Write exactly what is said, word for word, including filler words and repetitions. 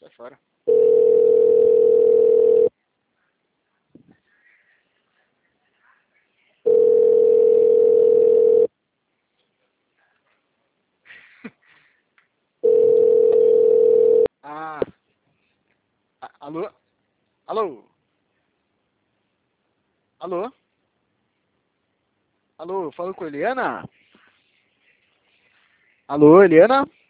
Sai fora. Ah. A- Alô? Alô? Alô? Alô, falo com a Eliana? Alô, Eliana?